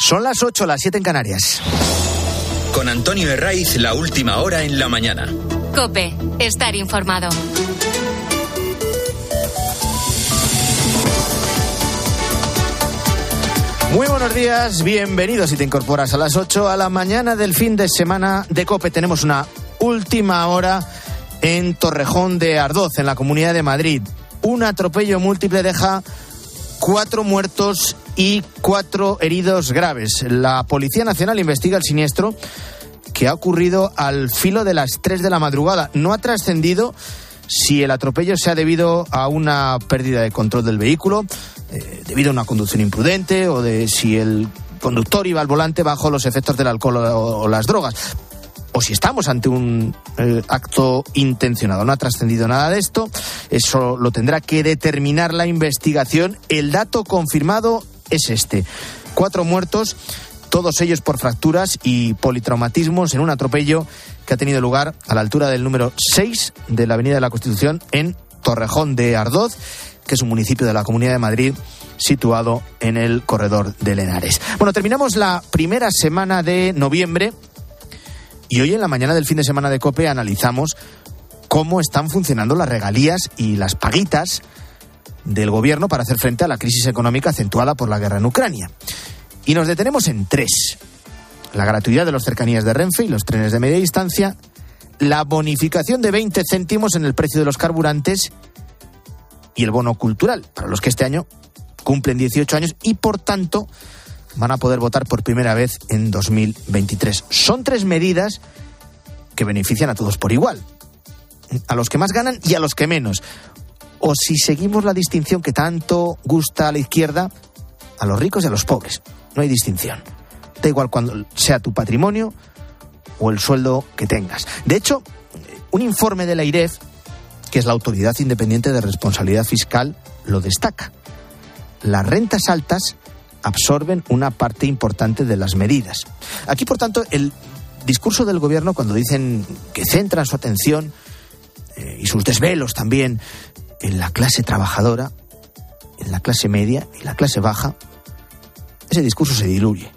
Son las 8, las 7 en Canarias. Con Antonio Herraiz, la última hora en la mañana. COPE, estar informado. Muy buenos días, bienvenidos si te incorporas a las 8 a la mañana del fin de semana de COPE. Tenemos una última hora en Torrejón de Ardoz, en la Comunidad de Madrid. Un atropello múltiple deja 4 muertos y 4 heridos graves. La Policía Nacional investiga el siniestro que ha ocurrido al filo de las 3 de la madrugada. No ha trascendido si el atropello se ha debido a una pérdida de control del vehículo, debido a una conducción imprudente, o de si el conductor iba al volante bajo los efectos del alcohol o las drogas, o si estamos ante un acto intencionado. No ha trascendido nada de esto. Eso lo tendrá que determinar la investigación. El dato confirmado es este: 4 muertos, todos ellos por fracturas y politraumatismos en un atropello que ha tenido lugar a la altura del número 6 de la Avenida de la Constitución en Torrejón de Ardoz, que es un municipio de la Comunidad de Madrid situado en el corredor de Henares. Bueno, terminamos la primera semana de noviembre y hoy en la mañana del fin de semana de COPE analizamos cómo están funcionando las regalías y las paguitas del gobierno para hacer frente a la crisis económica acentuada por la guerra en Ucrania. Y nos detenemos en 3. La gratuidad de las cercanías de Renfe y los trenes de media distancia, la bonificación de 20 céntimos en el precio de los carburantes y el bono cultural, para los que este año cumplen 18 años y, por tanto, van a poder votar por primera vez en 2023. Son 3 medidas que benefician a todos por igual, a los que más ganan y a los que menos. O si seguimos la distinción que tanto gusta a la izquierda, a los ricos y a los pobres. No hay distinción. Da igual cuando sea tu patrimonio o el sueldo que tengas. De hecho, un informe de la AIREF, que es la Autoridad Independiente de Responsabilidad Fiscal, lo destaca. Las rentas altas absorben una parte importante de las medidas. Aquí, por tanto, el discurso del gobierno, cuando dicen que centran su atención y sus desvelos también en la clase trabajadora, en la clase media y la clase baja, ese discurso se diluye.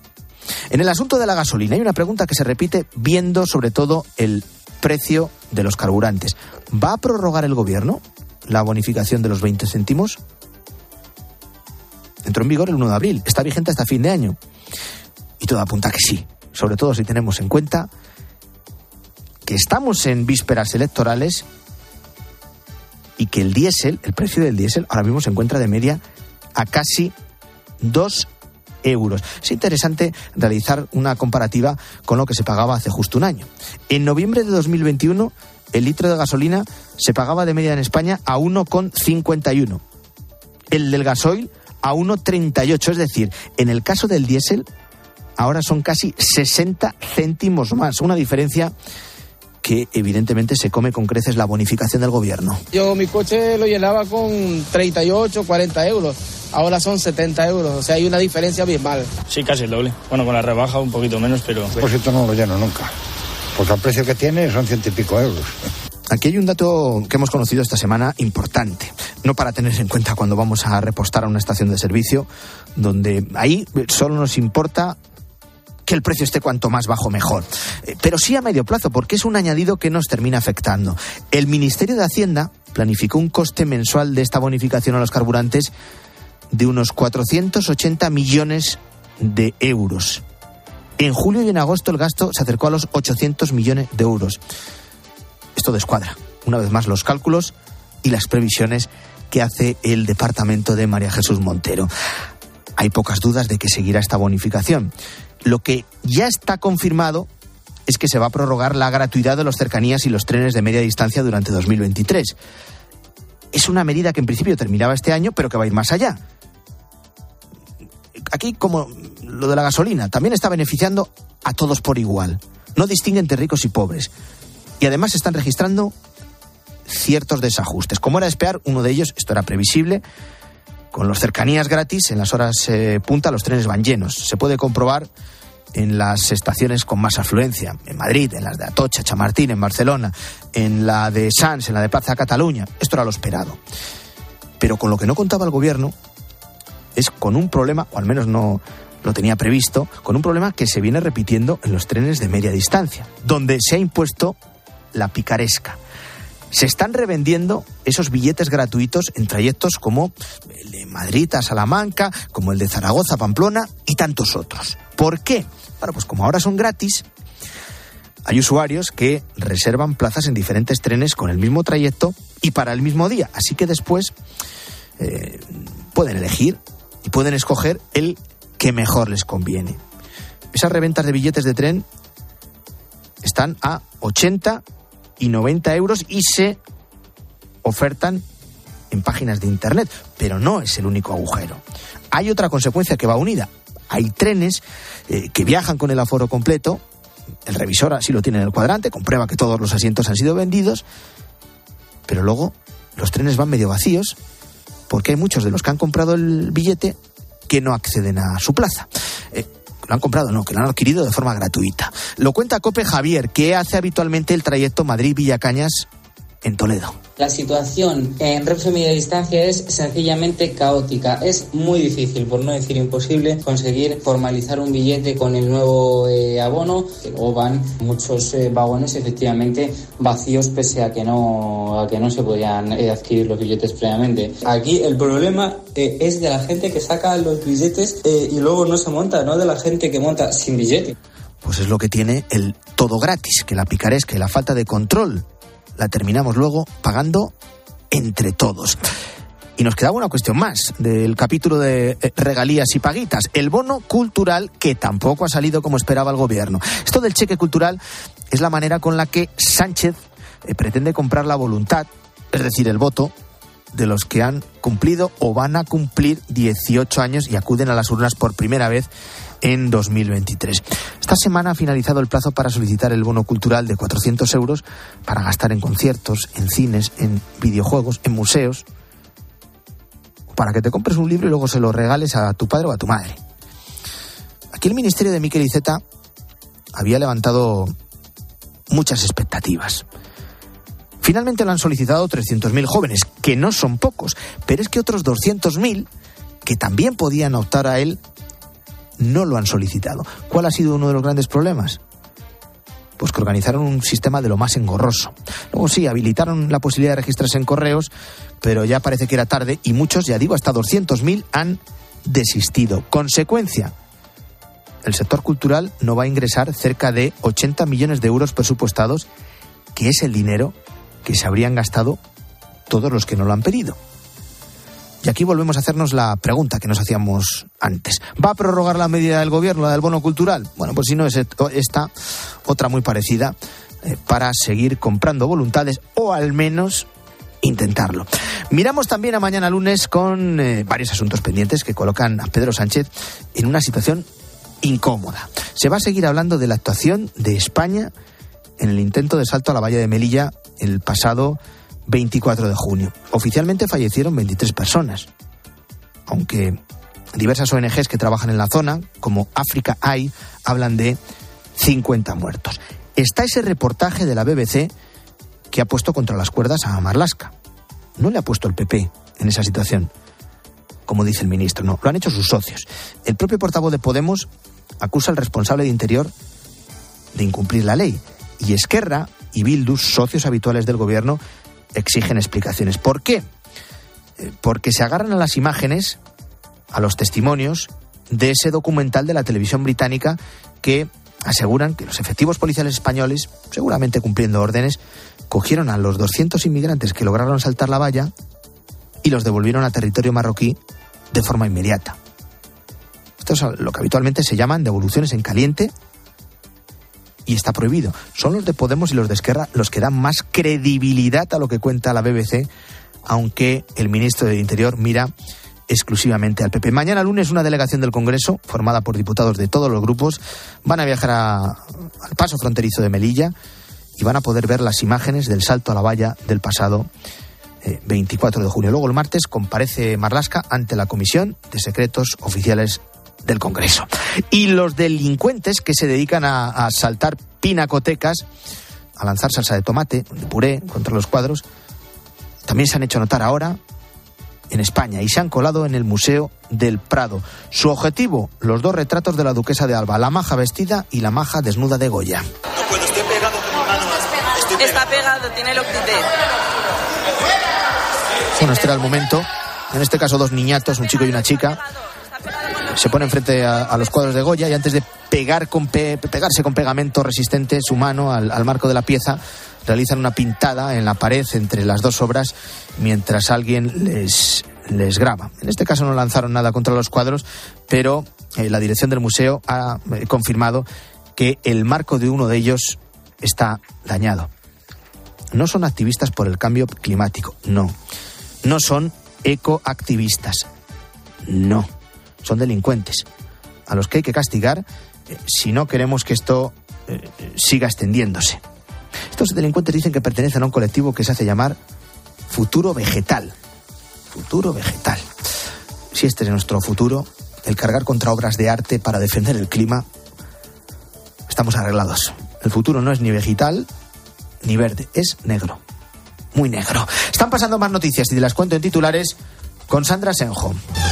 En el asunto de la gasolina hay una pregunta que se repite viendo sobre todo el precio de los carburantes. ¿Va a prorrogar el gobierno la bonificación de los 20 céntimos? Entró en vigor el 1 de abril, está vigente hasta fin de año. Y todo apunta a que sí, sobre todo si tenemos en cuenta que estamos en vísperas electorales y que el diésel, el precio del diésel, ahora mismo se encuentra de media a casi 2 euros. Es interesante realizar una comparativa con lo que se pagaba hace justo un año. En noviembre de 2021, el litro de gasolina se pagaba de media en España a 1,51. El del gasoil a 1,38. Es decir, en el caso del diésel, ahora son casi 60 céntimos más. Una diferencia que evidentemente se come con creces la bonificación del gobierno. Yo mi coche lo llenaba con 38, 40 euros. Ahora son 70 euros, o sea, hay una diferencia bien mal. Sí, casi el doble. Bueno, con la rebaja un poquito menos, pero... Pues esto no lo lleno nunca, porque al precio que tiene son 100 y pico euros. Aquí hay un dato que hemos conocido esta semana importante, no para tener en cuenta cuando vamos a repostar a una estación de servicio, donde ahí solo nos importa que el precio esté cuanto más bajo mejor, pero sí a medio plazo, porque es un añadido que nos termina afectando. El Ministerio de Hacienda planificó un coste mensual de esta bonificación a los carburantes de unos 480 millones de euros. En julio y en agosto el gasto se acercó a los 800 millones de euros. Esto descuadra, una vez más, los cálculos y las previsiones que hace el departamento de María Jesús Montero. Hay pocas dudas de que seguirá esta bonificación. Lo que ya está confirmado es que se va a prorrogar la gratuidad de las cercanías y los trenes de media distancia durante 2023. Es una medida que en principio terminaba este año, pero que va a ir más allá. Aquí, como lo de la gasolina, también está beneficiando a todos por igual. No distingue entre ricos y pobres. Y además se están registrando ciertos desajustes. Como era de esperar, uno de ellos, esto era previsible, con las cercanías gratis, en las horas punta los trenes van llenos. Se puede comprobar en las estaciones con más afluencia, en Madrid, en las de Atocha, Chamartín, en Barcelona, en la de Sants, en la de Plaza Cataluña. Esto era lo esperado. Pero con lo que no contaba el gobierno es con un problema, o al menos no lo tenía previsto, con un problema que se viene repitiendo en los trenes de media distancia, donde se ha impuesto la picaresca. Se están revendiendo esos billetes gratuitos en trayectos como el de Madrid a Salamanca, como el de Zaragoza a Pamplona y tantos otros. ¿Por qué? Bueno, pues como ahora son gratis, hay usuarios que reservan plazas en diferentes trenes con el mismo trayecto y para el mismo día. Así que después pueden elegir y pueden escoger el que mejor les conviene. Esas reventas de billetes de tren están a 80 y 90 euros y se ofertan en páginas de internet, pero no es el único agujero. Hay otra consecuencia que va unida. Hay trenes que viajan con el aforo completo, el revisor así lo tiene en el cuadrante, comprueba que todos los asientos han sido vendidos, pero luego los trenes van medio vacíos porque hay muchos de los que han comprado el billete que no acceden a su plaza. Lo han comprado, no, que lo han adquirido de forma gratuita. Lo cuenta COPE Javier, que hace habitualmente el trayecto Madrid-Villacañas en Toledo. La situación en Renfe Media Distancia es sencillamente caótica. Es muy difícil, por no decir imposible, conseguir formalizar un billete con el nuevo abono. O van muchos vagones efectivamente vacíos pese a que no se podían adquirir los billetes previamente. Aquí el problema es de la gente que saca los billetes y luego no se monta, no de la gente que monta sin billete. Pues es lo que tiene el todo gratis, que la picaresca y la falta de control la terminamos luego pagando entre todos. Y nos quedaba una cuestión más del capítulo de regalías y paguitas, el bono cultural, que tampoco ha salido como esperaba el gobierno. Esto del cheque cultural es la manera con la que Sánchez pretende comprar la voluntad, es decir, el voto, de los que han cumplido o van a cumplir 18 años y acuden a las urnas por primera vez en 2023. Esta semana ha finalizado el plazo para solicitar el bono cultural de 400 euros para gastar en conciertos, en cines, en videojuegos, en museos, para que te compres un libro y luego se lo regales a tu padre o a tu madre. Aquí el ministerio de Miquel Iceta había levantado muchas expectativas. Finalmente lo han solicitado 300.000 jóvenes, que no son pocos, pero es que otros 200.000, que también podían optar a él, no lo han solicitado. ¿Cuál ha sido uno de los grandes problemas? Pues que organizaron un sistema de lo más engorroso. Luego sí, habilitaron la posibilidad de registrarse en correos, pero ya parece que era tarde y muchos, ya digo, hasta 200.000 han desistido. Consecuencia, el sector cultural no va a ingresar cerca de 80 millones de euros presupuestados, que es el dinero que se habrían gastado todos los que no lo han pedido. Y aquí volvemos a hacernos la pregunta que nos hacíamos antes. ¿Va a prorrogar la medida del gobierno, la del bono cultural? Bueno, pues si no es esta, otra muy parecida, para seguir comprando voluntades o al menos intentarlo. Miramos también a mañana lunes con varios asuntos pendientes que colocan a Pedro Sánchez en una situación incómoda. Se va a seguir hablando de la actuación de España en el intento de salto a la valla de Melilla el pasado 24 de junio. Oficialmente fallecieron 23 personas, aunque diversas ONGs que trabajan en la zona, como África Eye, hablan de 50 muertos. Está ese reportaje de la BBC que ha puesto contra las cuerdas a Marlaska. No le ha puesto el PP en esa situación, como dice el ministro, no, lo han hecho sus socios. El propio portavoz de Podemos acusa al responsable de Interior de incumplir la ley, y Esquerra y Bildu, socios habituales del gobierno, exigen explicaciones. ¿Por qué? Porque se agarran a las imágenes, a los testimonios de ese documental de la televisión británica que aseguran que los efectivos policiales españoles, seguramente cumpliendo órdenes, cogieron a los 200 inmigrantes que lograron saltar la valla y los devolvieron a territorio marroquí de forma inmediata. Esto es lo que habitualmente se llaman devoluciones en caliente y está prohibido. Son los de Podemos y los de Esquerra los que dan más credibilidad a lo que cuenta la BBC, aunque el ministro del Interior mira exclusivamente al PP. Mañana lunes una delegación del Congreso, formada por diputados de todos los grupos, van a viajar al paso fronterizo de Melilla y van a poder ver las imágenes del salto a la valla del pasado 24 de junio. Luego el martes comparece Marlaska ante la Comisión de Secretos Oficiales del Congreso. Y los delincuentes que se dedican a saltar pinacotecas, a lanzar salsa de tomate, de puré contra los cuadros, también se han hecho notar ahora en España y se han colado en el Museo del Prado. Su objetivo, los 2 retratos de la duquesa de Alba, la maja vestida y la maja desnuda de Goya. No puedo, estoy pegado con mi mano. Está pegado, tiene el octite. Bueno, este era el momento. En este caso 2 niñatos, un chico y una chica, se ponen frente a los cuadros de Goya y antes de pegarse con pegamento resistente su mano al marco de la pieza, realizan una pintada en la pared entre las 2 obras mientras alguien les graba. En este caso no lanzaron nada contra los cuadros, pero la dirección del museo ha confirmado que el marco de uno de ellos está dañado. No son activistas por el cambio climático, no. No son ecoactivistas, no. Son delincuentes a los que hay que castigar si no queremos que esto siga extendiéndose. Estos delincuentes dicen que pertenecen a un colectivo que se hace llamar Futuro Vegetal. Futuro Vegetal. Si este es nuestro futuro, el cargar contra obras de arte para defender el clima, estamos arreglados. El futuro no es ni vegetal ni verde, es negro. Muy negro. Están pasando más noticias y te las cuento en titulares con Sandra Senjo.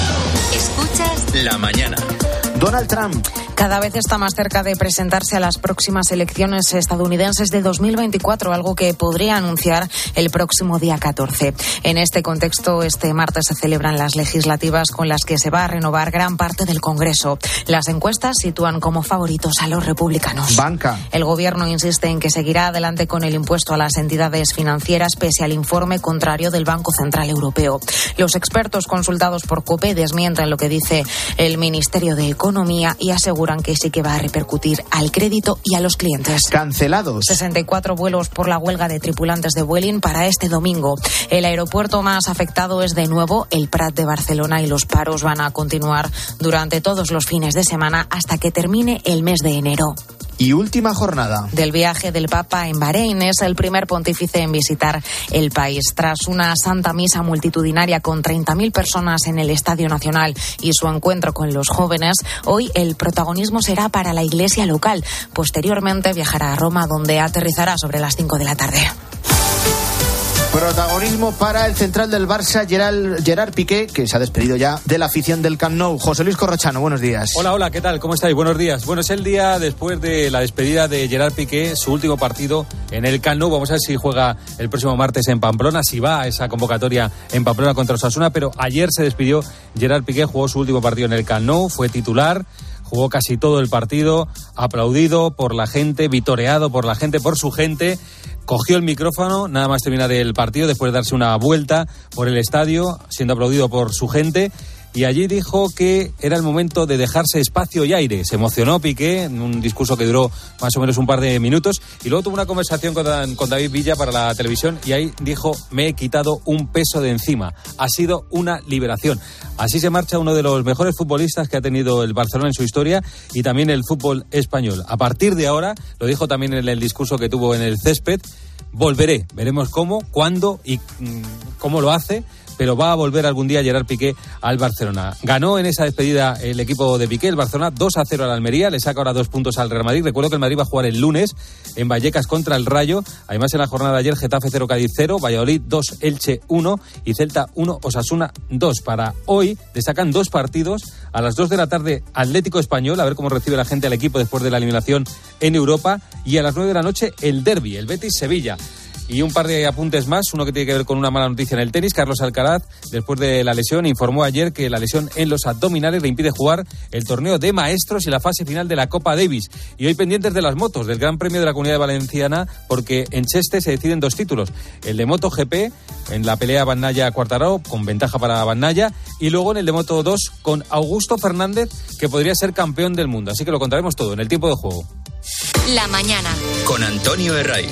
Escuchas La mañana. Donald Trump cada vez está más cerca de presentarse a las próximas elecciones estadounidenses de 2024, algo que podría anunciar el próximo día 14. En este contexto, este martes se celebran las legislativas con las que se va a renovar gran parte del Congreso. Las encuestas sitúan como favoritos a los republicanos. Banca. El gobierno insiste en que seguirá adelante con el impuesto a las entidades financieras pese al informe contrario del Banco Central Europeo. Los expertos consultados por COPE desmienten lo que dice el Ministerio de Economía y aseguran que sí que va a repercutir al crédito y a los clientes. Cancelados. 64 vuelos por la huelga de tripulantes de Vueling para este domingo. El aeropuerto más afectado es de nuevo el Prat de Barcelona y los paros van a continuar durante todos los fines de semana hasta que termine el mes de enero. Y última jornada del viaje del Papa en Bahrein. Es el primer pontífice en visitar el país. Tras una santa misa multitudinaria con 30.000 personas en el Estadio Nacional y su encuentro con los jóvenes, hoy el protagonismo será para la iglesia local. Posteriormente viajará a Roma, donde aterrizará sobre las 5 de la tarde. Protagonismo para el central del Barça, Gerard Piqué, que se ha despedido ya de la afición del Camp Nou. José Luis Corrochano, buenos días. Hola, ¿qué tal? ¿Cómo estáis? Buenos días. Bueno, es el día después de la despedida de Gerard Piqué, su último partido en el Camp Nou. Vamos a ver si juega el próximo martes en Pamplona, si va a esa convocatoria en Pamplona contra Osasuna, pero ayer se despidió Gerard Piqué, jugó su último partido en el Camp Nou, fue titular, jugó casi todo el partido, aplaudido por la gente, vitoreado por la gente, por su gente. Cogió el micrófono, nada más terminar el partido, después de darse una vuelta por el estadio, siendo aplaudido por su gente, y allí dijo que era el momento de dejarse espacio y aire. Se emocionó Piqué en un discurso que duró más o menos un par de minutos, y luego tuvo una conversación con David Villa para la televisión, y ahí dijo: me he quitado un peso de encima, ha sido una liberación. Así se marcha uno de los mejores futbolistas que ha tenido el Barcelona en su historia y también el fútbol español. A partir de ahora, lo dijo también en el discurso que tuvo en el césped, volveré, veremos cómo, cuándo y cómo lo hace, pero va a volver algún día Gerard Piqué al Barcelona. Ganó en esa despedida el equipo de Piqué, el Barcelona, 2-0 al Almería, le saca ahora 2 puntos al Real Madrid. Recuerdo que el Madrid va a jugar el lunes en Vallecas contra el Rayo. Además, en la jornada de ayer, Getafe 0, Cádiz 0, Valladolid 2, Elche 1 y Celta 1, Osasuna 2. Para hoy le sacan 2 partidos. A las 2 de la tarde, Atlético Español, a ver cómo recibe la gente al equipo después de la eliminación en Europa. Y a las 9 de la noche, el derbi, el Betis-Sevilla. Y un par de apuntes más, uno que tiene que ver con una mala noticia en el tenis. Carlos Alcaraz, después de la lesión, informó ayer que la lesión en los abdominales le impide jugar el torneo de maestros y la fase final de la Copa Davis. Y hoy pendientes de las motos, del Gran Premio de la Comunidad Valenciana, porque en Cheste se deciden 2 títulos. El de MotoGP, en la pelea Bagnaia-Quartararo, con ventaja para Bagnaia, y luego en el de Moto 2 con Augusto Fernández, que podría ser campeón del mundo. Así que lo contaremos todo en el tiempo de juego. La mañana. Con Antonio Herraiz.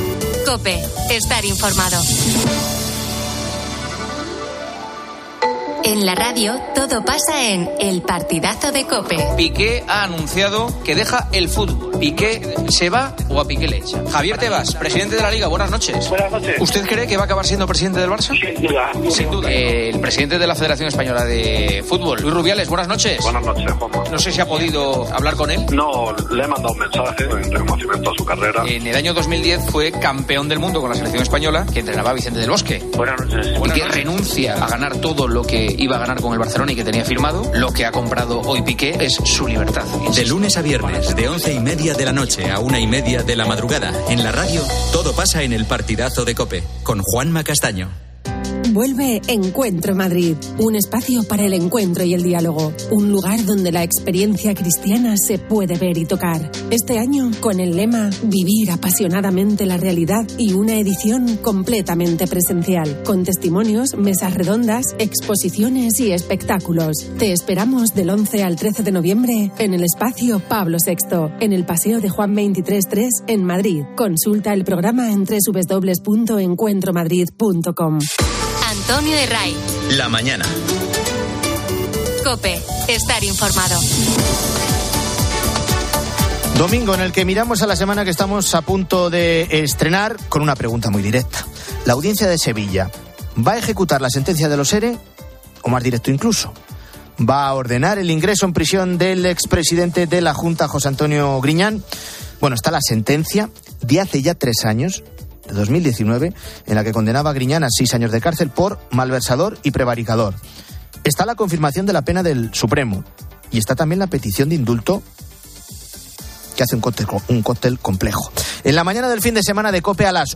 COPE, estar informado. En la radio, todo pasa en El Partidazo de COPE. Piqué ha anunciado que deja el fútbol. ¿Piqué se va o a Piqué le echa? Javier Tebas, presidente de la Liga, buenas noches. Buenas noches. ¿Usted cree que va a acabar siendo presidente del Barça? Sin duda. Sin duda. El presidente de la Federación Española de Fútbol, Luis Rubiales, buenas noches. Buenas noches, Juanma. No sé si ha podido hablar con él. No, le he mandado un mensaje en reconocimiento a su carrera. En el año 2010 fue campeón del mundo con la selección española, que entrenaba a Vicente del Bosque. Buenas noches. Y que renuncia a ganar todo lo que iba a ganar con el Barcelona y que tenía firmado. Lo que ha comprado hoy Piqué es su libertad. De lunes a viernes, de 11:30 de la noche a 1:30 de la madrugada, en la radio, todo pasa en El Partidazo de COPE, con Juanma Castaño. Vuelve Encuentro Madrid, un espacio para el encuentro y el diálogo, un lugar donde la experiencia cristiana se puede ver y tocar. Este año con el lema Vivir apasionadamente la realidad y una edición completamente presencial, con testimonios, mesas redondas, exposiciones y espectáculos. Te esperamos del 11 al 13 de noviembre en el espacio Pablo VI, en el Paseo de Juan 23.3 en Madrid. Consulta el programa en www.encuentromadrid.com. Antonio de Ray. La mañana. COPE. Estar informado. Domingo en el que miramos a la semana que estamos a punto de estrenar con una pregunta muy directa. La audiencia de Sevilla, ¿va a ejecutar la sentencia de los ERE? O más directo incluso, ¿va a ordenar el ingreso en prisión del expresidente de la Junta, José Antonio Griñán? Bueno, está la sentencia de hace ya 3 años, de 2019, en la que condenaba a Griñán a 6 años de cárcel por malversador y prevaricador. Está la confirmación de la pena del Supremo y está también la petición de indulto, que hace un cóctel complejo. En la mañana del fin de semana de COPE a las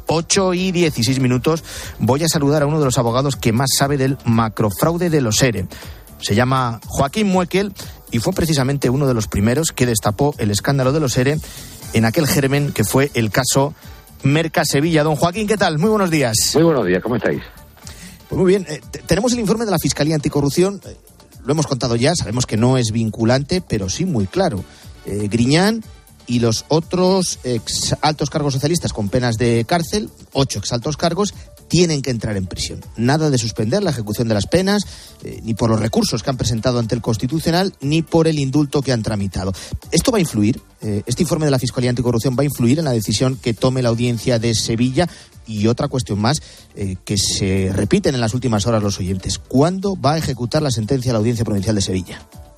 8:16 voy a saludar a uno de los abogados que más sabe del macrofraude de los ERE. Se llama Joaquín Muekel y fue precisamente uno de los primeros que destapó el escándalo de los ERE en aquel germen que fue el caso Merca Sevilla. Don Joaquín, ¿qué tal? Muy buenos días. Muy buenos días, ¿cómo estáis? Pues muy bien, tenemos el informe de la Fiscalía Anticorrupción, lo hemos contado ya, sabemos que no es vinculante, pero sí muy claro. Griñán y los otros altos cargos socialistas con penas de cárcel, 8 exaltos cargos, tienen que entrar en prisión. Nada de suspender la ejecución de las penas, ni por los recursos que han presentado ante el Constitucional, ni por el indulto que han tramitado. ¿Esto va a influir? ¿Este informe de la Fiscalía Anticorrupción va a influir en la decisión que tome la audiencia de Sevilla? Y otra cuestión más, que se repiten en las últimas horas los oyentes. ¿Cuándo va a ejecutar la sentencia la Audiencia Provincial de Sevilla?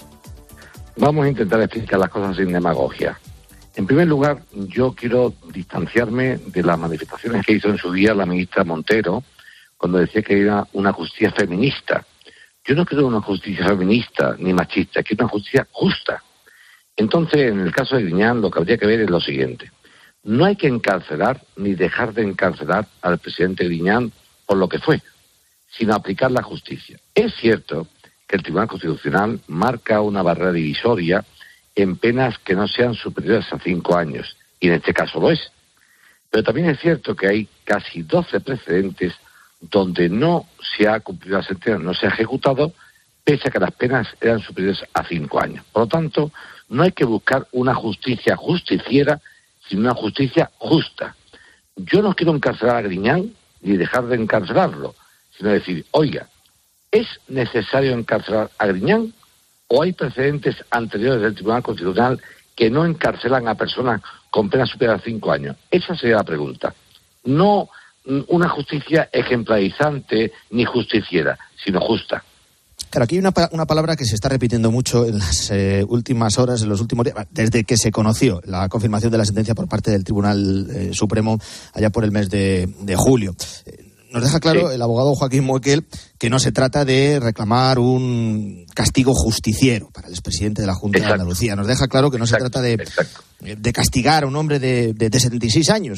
Vamos a intentar explicar las cosas sin demagogia. En primer lugar, yo quiero distanciarme de las manifestaciones que hizo en su día la ministra Montero cuando decía que era una justicia feminista. Yo no quiero una justicia feminista ni machista, quiero una justicia justa. Entonces, en el caso de Griñán, lo que habría que ver es lo siguiente. No hay que encarcelar ni dejar de encarcelar al presidente Griñán por lo que fue, sino aplicar la justicia. Es cierto que el Tribunal Constitucional marca una barrera divisoria en penas que no sean superiores a 5 años, y en este caso lo es. Pero también es cierto que hay casi 12 precedentes donde no se ha cumplido la sentencia, no se ha ejecutado, pese a que las penas eran superiores a 5 años. Por lo tanto, no hay que buscar una justicia justiciera, sino una justicia justa. Yo no quiero encarcelar a Griñán ni dejar de encarcelarlo, sino decir, oiga, ¿es necesario encarcelar a Griñán? ¿O hay precedentes anteriores del Tribunal Constitucional que no encarcelan a personas con penas superiores a 5 años? Esa sería la pregunta. No una justicia ejemplarizante ni justiciera, sino justa. Claro, aquí hay una palabra que se está repitiendo mucho en las últimas horas, en los últimos días, desde que se conoció la confirmación de la sentencia por parte del Tribunal Supremo allá por el mes de julio. Nos deja claro el abogado Joaquín Muekel que no se trata de reclamar un castigo justiciero para el expresidente de la Junta de Andalucía. Nos deja claro que no se trata de castigar a un hombre de 76 años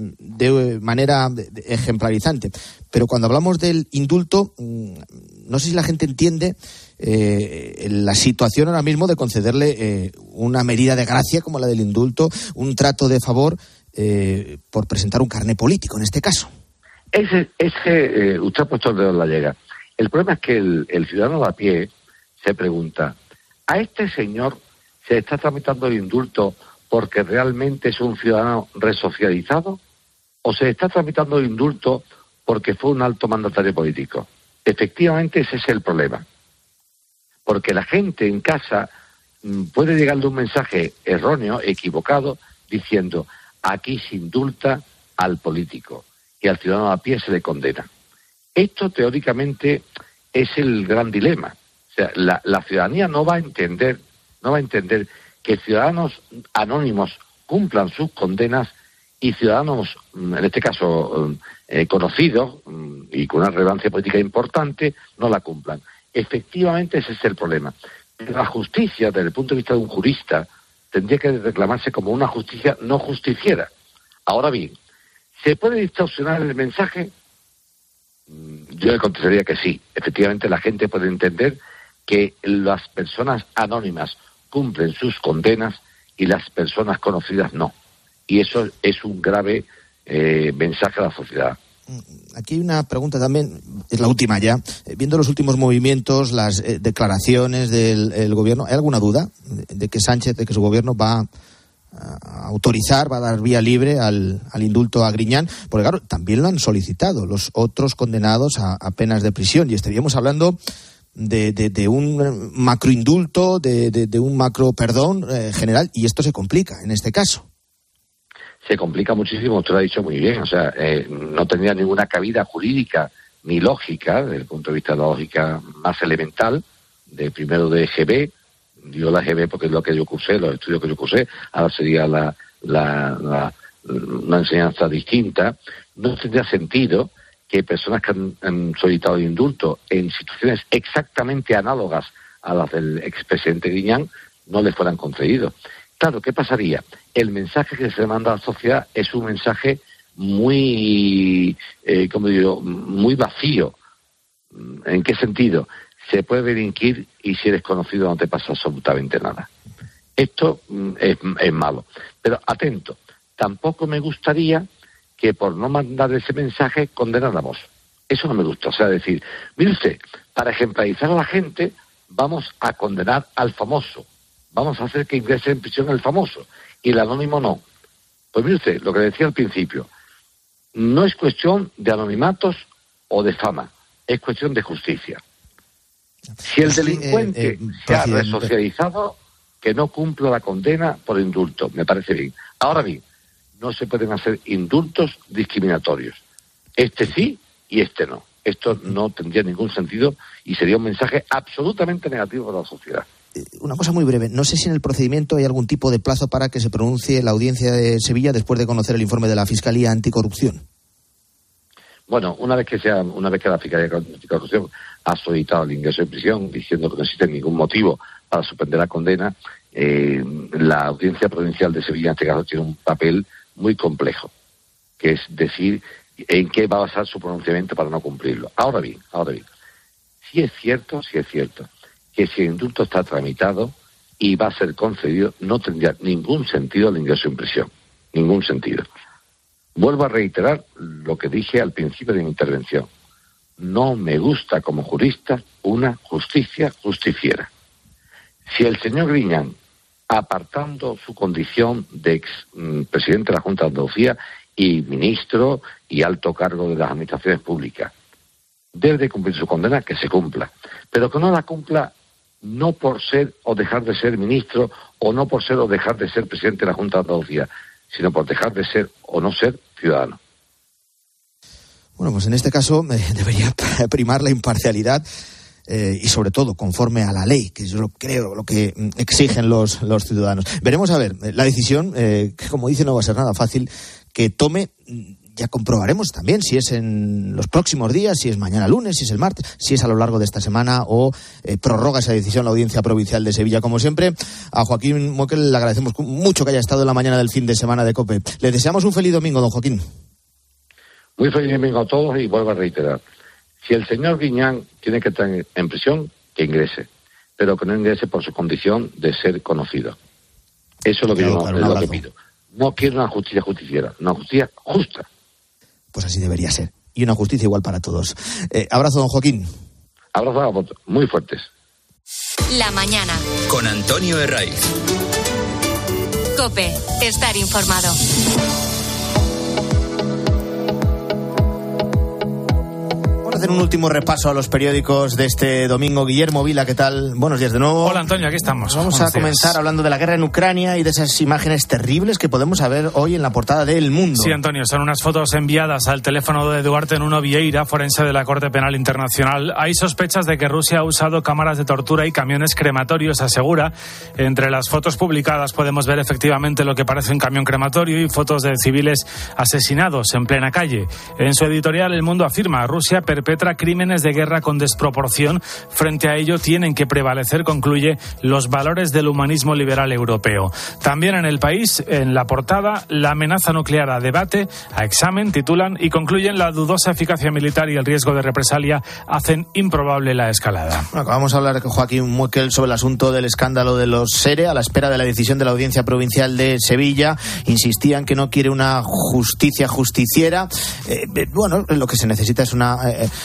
de manera ejemplarizante. Pero cuando hablamos del indulto, no sé si la gente entiende la situación ahora mismo de concederle una medida de gracia como la del indulto, un trato de favor por presentar un carné político en este caso. Usted ha puesto el dedo en la llaga. El problema es que el ciudadano de a pie se pregunta, ¿a este señor se está tramitando el indulto porque realmente es un ciudadano resocializado? ¿O se está tramitando el indulto porque fue un alto mandatario político? Efectivamente, ese es el problema. porque la gente en casa puede llegarle un mensaje erróneo, equivocado, diciendo aquí se indulta al político y al ciudadano a pie se le condena. Esto teóricamente es el gran dilema. O sea, la ciudadanía no va a entender que ciudadanos anónimos cumplan sus condenas y ciudadanos, en este caso conocidos y con una relevancia política importante, no la cumplan. Efectivamente ese es el problema. La justicia, desde el punto de vista de un jurista, tendría que reclamarse como una justicia no justiciera. Ahora bien, ¿se puede distorsionar el mensaje? Yo le contestaría que sí. Efectivamente la gente puede entender que las personas anónimas cumplen sus condenas y las personas conocidas no. Y eso es un grave mensaje a la sociedad. Aquí hay una pregunta también, es la última ya. Viendo los últimos movimientos, las declaraciones del gobierno, ¿hay alguna duda de que Sánchez, de que su gobierno va a autorizar, va a dar vía libre al indulto a Griñán? Porque claro, también lo han solicitado los otros condenados a penas de prisión y estaríamos hablando de un macroindulto, de un macro perdón general, y esto se complica en este caso. Se complica muchísimo, usted lo ha dicho muy bien, o sea, no tendría ninguna cabida jurídica ni lógica, desde el punto de vista de la lógica más elemental, primero de EGB, digo la EGB porque es lo que yo cursé, los estudios que yo cursé, ahora sería una enseñanza distinta. No tendría sentido que personas que han solicitado el indulto en situaciones exactamente análogas a las del expresidente Griñán no le fueran concedidos. Claro, ¿qué pasaría? El mensaje que se manda a la sociedad es un mensaje muy, muy vacío. ¿En qué sentido? Se puede delinquir y si eres conocido no te pasa absolutamente nada. Esto es malo. Pero atento, tampoco me gustaría que por no mandar ese mensaje condenáramos. Eso no me gusta. O sea, decir, mire usted, para ejemplarizar a la gente vamos a condenar al famoso. Vamos a hacer que ingrese en prisión el famoso y el anónimo no. Pues mire usted, lo que decía al principio, no es cuestión de anonimatos o de fama, es cuestión de justicia. Si el delincuente se ha resocializado, que no cumpla la condena por indulto, me parece bien. Ahora bien, no se pueden hacer indultos discriminatorios. Este sí y este no. Esto no tendría ningún sentido y sería un mensaje absolutamente negativo para la sociedad. Una cosa muy breve. No sé si en el procedimiento hay algún tipo de plazo para que se pronuncie la audiencia de Sevilla después de conocer el informe de la Fiscalía Anticorrupción. Bueno, una vez que la Fiscalía Anticorrupción ha solicitado el ingreso en prisión diciendo que no existe ningún motivo para suspender la condena, la Audiencia Provincial de Sevilla en este caso tiene un papel muy complejo, que es decir en qué va a basar su pronunciamiento para no cumplirlo. Ahora bien, sí es cierto que si el indulto está tramitado y va a ser concedido, no tendría ningún sentido el ingreso en prisión. Ningún sentido. Vuelvo a reiterar lo que dije al principio de mi intervención. No me gusta como jurista una justicia justiciera. Si el señor Griñán, apartando su condición de expresidente de la Junta de Andalucía y ministro y alto cargo de las administraciones públicas, debe de cumplir su condena, que se cumpla. Pero que no la cumpla no por ser o dejar de ser ministro, o no por ser o dejar de ser presidente de la Junta de Andalucía, sino por dejar de ser o no ser ciudadano. Bueno, pues en este caso debería primar la imparcialidad y sobre todo conforme a la ley, que yo creo lo que exigen los ciudadanos. Veremos a ver la decisión, que como dice no va a ser nada fácil, que tome. Ya comprobaremos también si es en los próximos días, si es mañana lunes, si es el martes, si es a lo largo de esta semana o prorroga esa decisión la Audiencia Provincial de Sevilla. Como siempre, a Joaquín Moquel le agradecemos mucho que haya estado en la mañana del fin de semana de COPE. Le deseamos un feliz domingo, don Joaquín. Muy feliz domingo a todos y vuelvo a reiterar. Si el señor Griñán tiene que estar en prisión, que ingrese, pero que no ingrese por su condición de ser conocido. Eso es lo que yo lo que pido. No quiero una justicia justiciera, una justicia justa. Pues así debería ser. Y una justicia igual para todos. Abrazo, don Joaquín. Abrazo a vosotros, muy fuertes. La mañana. Con Antonio Herraiz. COPE, estar informado. hacer un último repaso a los periódicos de este domingo. Guillermo Vila, ¿qué tal? Buenos días de nuevo. Hola, Antonio, aquí estamos. Vamos a comenzar hablando de la guerra en Ucrania y de esas imágenes terribles que podemos ver hoy en la portada de El Mundo. Sí, Antonio, son unas fotos enviadas al teléfono de Duarte Nuno Vieira, forense de la Corte Penal Internacional. Hay sospechas de que Rusia ha usado cámaras de tortura y camiones crematorios, asegura. Entre las fotos publicadas podemos ver efectivamente lo que parece un camión crematorio y fotos de civiles asesinados en plena calle. En su editorial, El Mundo afirma: Rusia perpetra crímenes de guerra con desproporción. Frente a ello tienen que prevalecer, concluye, los valores del humanismo liberal europeo. También en El País, en la portada, la amenaza nuclear a debate, a examen, titulan, y concluyen: la dudosa eficacia militar y el riesgo de represalia hacen improbable la escalada. Bueno, acabamos de hablar con Joaquín Muekel sobre el asunto del escándalo de los SERE, a la espera de la decisión de la Audiencia Provincial de Sevilla. Insistían que no quiere una justicia justiciera. Bueno, lo que se necesita es una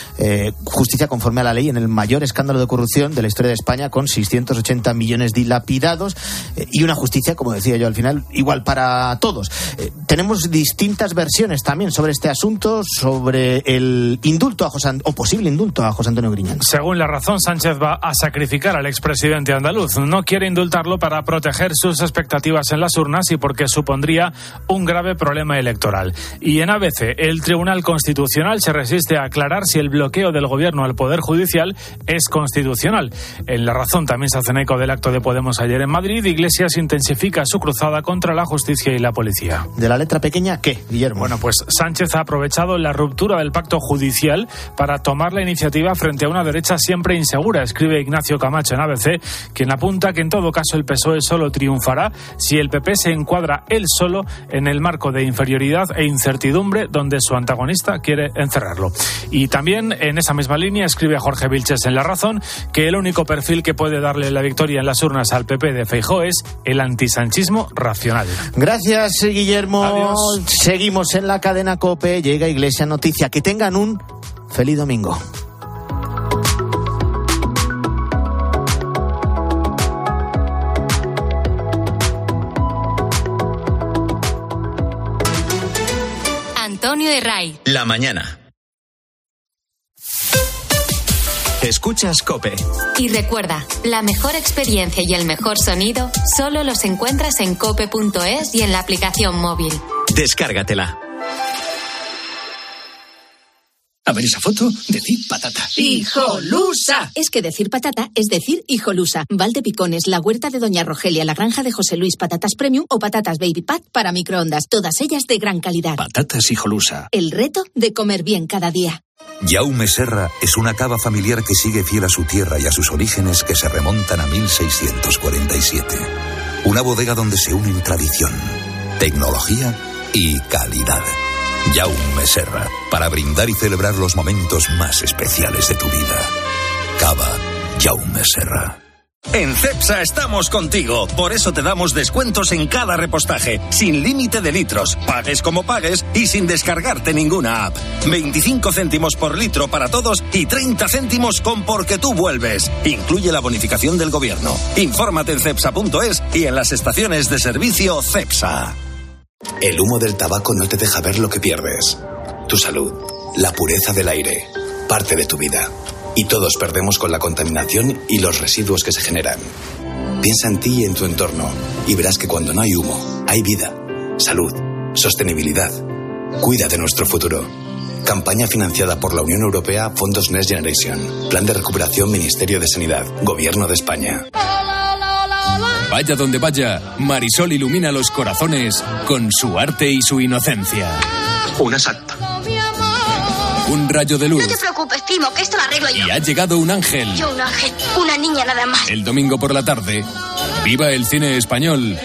justicia conforme a la ley en el mayor escándalo de corrupción de la historia de España, con 680 millones dilapidados, y una justicia, como decía yo al final, igual para todos. Tenemos distintas versiones también sobre este asunto, sobre el indulto a o posible indulto a José Antonio Griñán. Según La Razón, Sánchez va a sacrificar al expresidente andaluz. No quiere indultarlo para proteger sus expectativas en las urnas y porque supondría un grave problema electoral. Y en ABC, el Tribunal Constitucional se resiste a aclarar si el bloqueo del gobierno al Poder Judicial es constitucional. En La Razón también se hacen eco del acto de Podemos ayer en Madrid. Iglesias intensifica su cruzada contra la justicia y la policía. ¿De la letra pequeña qué, Guillermo? Bueno, pues Sánchez ha aprovechado la ruptura del pacto judicial para tomar la iniciativa frente a una derecha siempre insegura, escribe Ignacio Camacho en ABC, quien apunta que en todo caso el PSOE solo triunfará si el PP se encuadra él solo en el marco de inferioridad e incertidumbre donde su antagonista quiere encerrarlo. Y también en esa misma línea escribe Jorge Vilches en La Razón que el único perfil que puede darle la victoria en las urnas al PP de Feijóo es el antisanchismo racional. Gracias, Guillermo. Adiós. Seguimos en la cadena COPE. Llega Iglesia Noticia. Que tengan un feliz domingo. Antonio de Ray. La mañana. Escuchas COPE. Y recuerda, la mejor experiencia y el mejor sonido solo los encuentras en cope.es y en la aplicación móvil. Descárgatela. A ver esa foto, decir patata. ¡Hijolusa! Es que decir patata es decir hijolusa. Valdepicones, la huerta de Doña Rogelia, la granja de José Luis, patatas premium o patatas baby pat para microondas. Todas ellas de gran calidad. Patatas hijolusa. El reto de comer bien cada día. Jaume Serra es una cava familiar que sigue fiel a su tierra y a sus orígenes que se remontan a 1647. Una bodega donde se unen tradición, tecnología y calidad. Jaume Serra, para brindar y celebrar los momentos más especiales de tu vida. Cava Jaume Serra. En Cepsa estamos contigo, por eso te damos descuentos en cada repostaje, sin límite de litros, pagues como pagues y sin descargarte ninguna app. 25 céntimos por litro para todos y 30 céntimos con Porque tú vuelves. Incluye la bonificación del gobierno. Infórmate en cepsa.es y en las estaciones de servicio Cepsa. El humo del tabaco no te deja ver lo que pierdes. Tu salud, la pureza del aire, parte de tu vida. Y todos perdemos con la contaminación y los residuos que se generan. Piensa en ti y en tu entorno y verás que cuando no hay humo, hay vida, salud, sostenibilidad. Cuida de nuestro futuro. Campaña financiada por la Unión Europea, Fondos Next Generation. Plan de recuperación, Ministerio de Sanidad, Gobierno de España. Vaya donde vaya, Marisol ilumina los corazones con su arte y su inocencia. Una santa. Un rayo de luz. No te preocupes, primo, que esto lo arreglo yo. Y ha llegado un ángel. Yo un ángel, una niña nada más. El domingo por la tarde, viva el cine español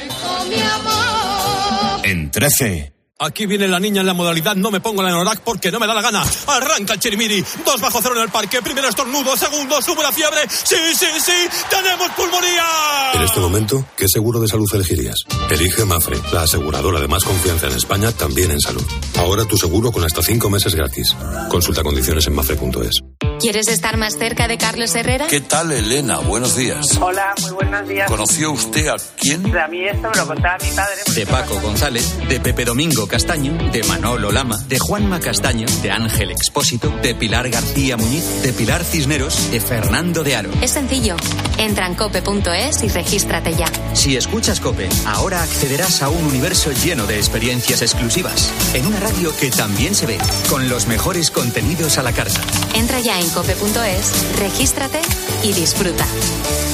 en 13. Aquí viene la niña en la modalidad no me pongo la Enorac porque no me da la gana. Arranca el chirimiri. 2-0 en el parque. Primero estornudo. Segundo, sube la fiebre. ¡Sí! ¡Tenemos pulmonía! En este momento, ¿qué seguro de salud elegirías? Elige Mafre, la aseguradora de más confianza en España, también en salud. Ahora tu seguro con hasta 5 meses gratis. Consulta condiciones en mafre.es. ¿Quieres estar más cerca de Carlos Herrera? ¿Qué tal, Elena? Buenos días. Hola, muy buenos días. ¿Conoció usted a quién? A mí esto me lo contaba mi padre. De Paco González, de Pepe Domingo Castaño, de Manolo Lama, de Juanma Castaño, de Ángel Expósito, de Pilar García Muñiz, de Pilar Cisneros, de Fernando de Aro. Es sencillo. Entra en cope.es y regístrate ya. Si escuchas COPE, ahora accederás a un universo lleno de experiencias exclusivas. En una radio que también se ve, con los mejores contenidos a la carta. Entra ya en cope.es, regístrate y disfruta.